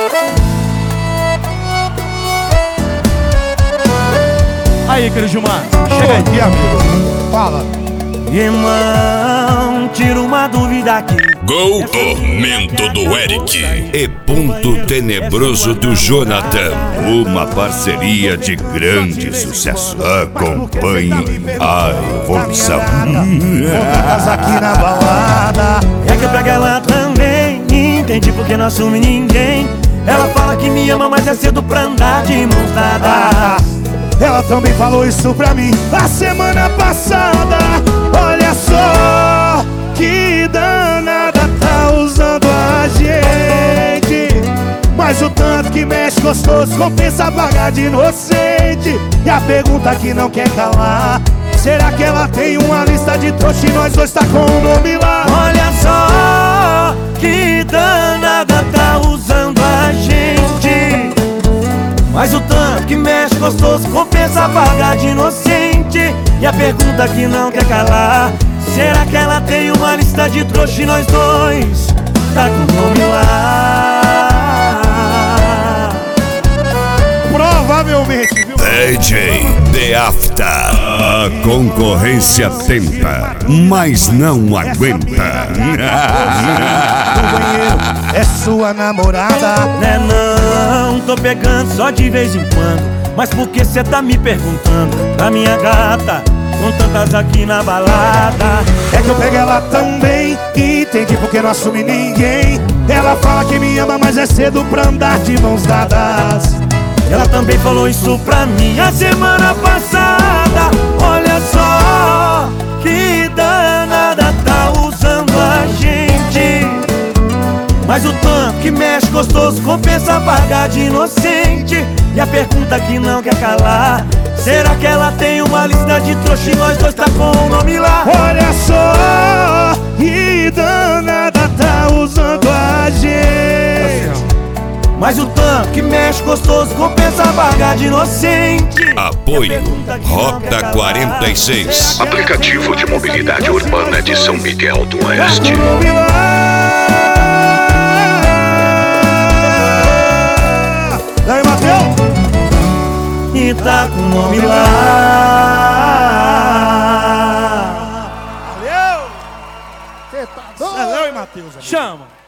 Aí, querido Gilmar, chega aí, amigo. Fala. Irmão, tira uma dúvida aqui. Gol Tormento do Eric e Ponto Tenebroso do Jonathan. Uma parceria de grande sucesso. Acompanhe a evolução. Aqui na balada. É que eu pego ela também. Entendi porque não assume ninguém. Ela fala que me ama, mas é cedo pra andar de mãos dadas. Ela também falou isso pra mim a semana passada. Olha só que danada, tá usando a gente. Mas o tanto que mexe gostoso compensa pagar de inocente. E a pergunta que não quer calar: será que ela tem uma lista de trouxa e nós dois tá com o nome lá? Olha só que danada, tá usando a gente. Mas o tanto que mexe gostoso compensa pagar de inocente. E a pergunta que não quer calar: será que ela tem uma lista de trouxa e nós dois tá com o nome lá? Provavelmente, viu? DJ The After. A concorrência tenta, mas não aguenta. No banheiro é sua namorada. Né não, tô pegando só de vez em quando. Mas por que cê tá me perguntando da minha gata, com tantas aqui na balada? É que eu pego ela também. Entendi porque não assume ninguém. Ela fala que me ama, mas é cedo pra andar de mãos dadas. Ela também falou isso pra mim a semana passada. Olha só que danada, tá usando a gente. Mas o tanto que mexe gostoso compensa pagar de inocente. E a pergunta que não quer calar: será que ela tem uma lista de trouxa e nós dois tá com o nome lá? Olha só que danada, tá usando a gente. Mas o tanto que mexe gostoso compensa pagar de inocente. Apoio Rota 46. Aplicativo de mobilidade urbana de São Miguel do Oeste. Aí, Mateus! E tá com o nome lá. Valeu! Você tá doido? Valeu, Matheus. chama.